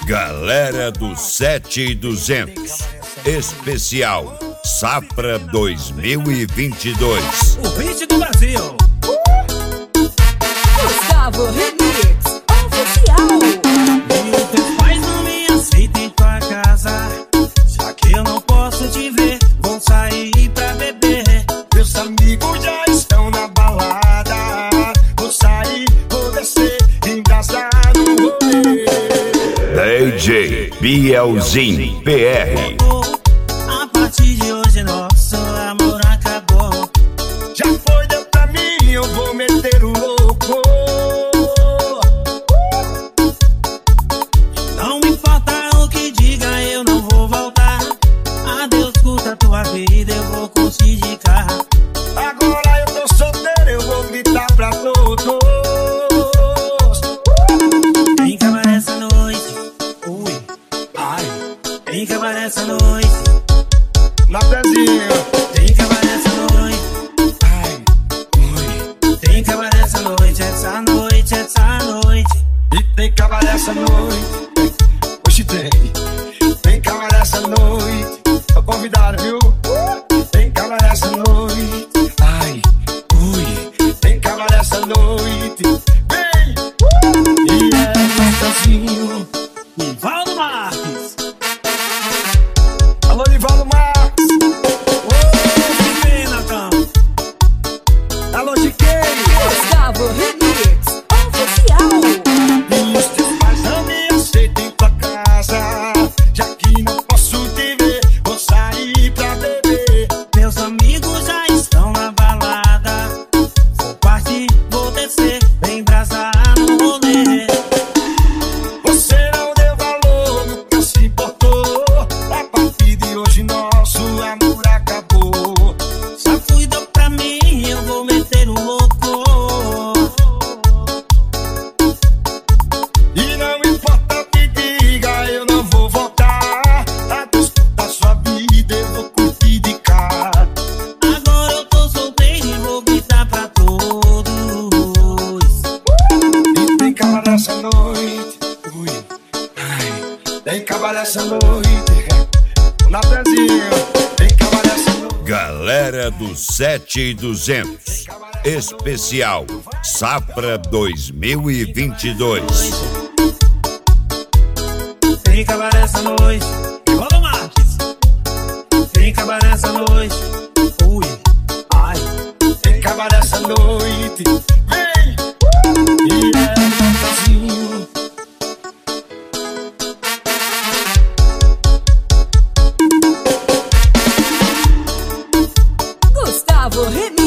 Galera do 7200, especial Safra 2022. O hit do Brasil. Gustavo Remix oficial. E os teus pais não me aceitam em tua casa, já que eu não posso te ver, vão sair pra beber. Meus amigos já estão na balada, vou sair, vou descer, engasgar no rolê. DJ Bielzinho PR. A partir de hoje nosso amor acabou. Já foi, deu pra mim, eu vou meter o louco. Não me importa o que diga, eu não vou voltar. Adeus, curta tua vida, eu vou conseguir carro. Agora eu tô solteiro, eu vou gritar pra todos. Tem cabaré essa noite, ui, ai. Tem cabaré essa noite, Na pezinha, tem cabaré essa noite, ai, ui. tem cabaré essa noite, essa noite, essa noite. E tem cabaré essa noite, hoje tem. Tem cabaré essa noite, tô convidado, viu? Tem cabaré essa noite, ai, ui. Tem cabaré essa noite, vem! E é gostosinho. Nivaldo Marques, Alô, Nivaldo Marques. ô, que pena, Cão. Alô, de quem? Gustavo Remix oficial. E os teus pais não me aceitam em tua casa, já que não posso te ver, vou sair pra beber. Meus amigos já estão na balada, vou partir, vou descer, vem brasar no rolê. Você não deu valor, nunca se importou. A partir de hoje nosso amor acabou. Só cuida pra mim, eu vou meter o louco. E não importa o que diga, eu não vou voltar. A desculpa sua vida, eu vou curtir de cá. Agora eu tô solteiro e vou gritar pra todos. E tem cabaré essa noite, ui, ai. Tem cabaré essa noite, na pezinha. Tem cabaré essa noite. Galera do 7200, especial Safra 2022. Tem cabaré essa noite, Nivaldo Marques. Tem cabaré essa noite, ui, ai. Tem cabaré essa noite, vem! E é gostosinho. Gustavo Remix